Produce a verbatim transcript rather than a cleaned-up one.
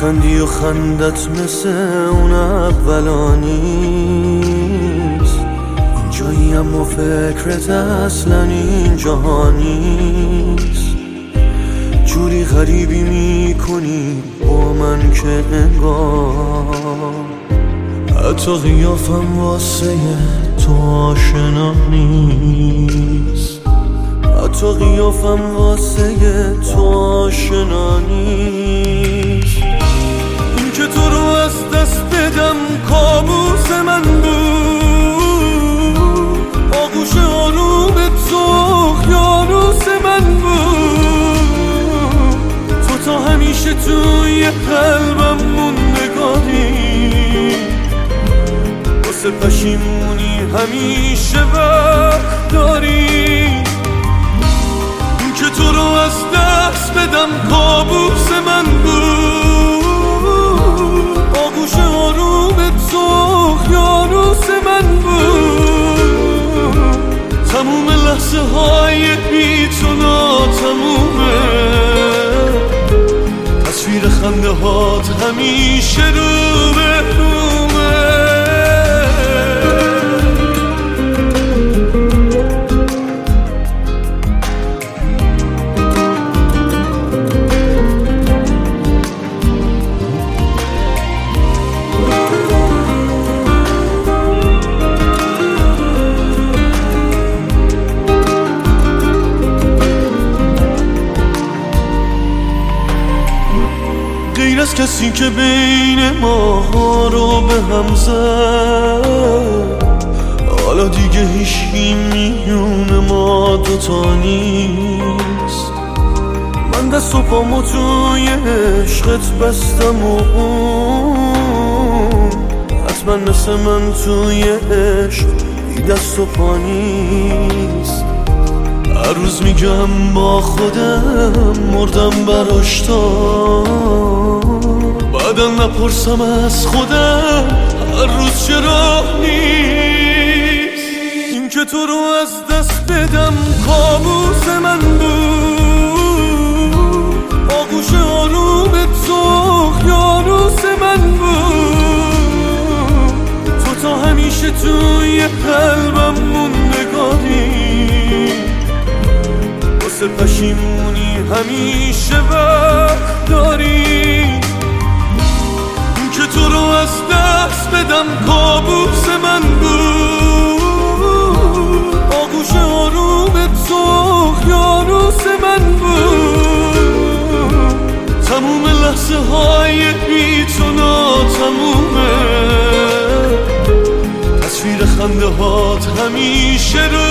میخندی و خندت مثل اون اولا نیست، اینجایی اما فکرت اصلا این جهانیست. جوری غریبی میکنی با من که انگار حتی قیافم واسه تو آشنا نیست، حتی قیافم واسه تو آشنا نیست. این که تو رو از دست بدم کابوس من بود، آغوش آروم تو اقیانوس من بود. تو تا همیشه توی قلبم موندگاری، واسه پشیمونی همیشه وقت داری. که تو رو از دست بدم کابوس من بود، آغوش آروم تو اقیانوس من بود. تموم لحظه های بی تو ناتمومه، تصویر خنده هات همیشه رو به رومه. غیر از کسی که بین ما رو به هم زد، حالا دیگه هیچی میونه ما دوتا نیست. من دست و پامو توی عشقت بستم و اون حتما مثل من توی عشق بی دست و پا نیست. هر روز میگم با خودم مردم براش تا بعدا نپرسم از خودم هر روز چرا نیست. این که تو رو از دست بدم کابوس من بود، آغوش آروم تو اقیانوس من بود. تو تا همیشه توی قلبم موندگاری، واسه پشیمونی همیشه وقت داری. که تو رو از دست بدم کابوس من بود، آغوش آروم تو اقیانوس من بود. تموم لحظه های بی تو ناتمومه، تصویر خنده هات همیشه رو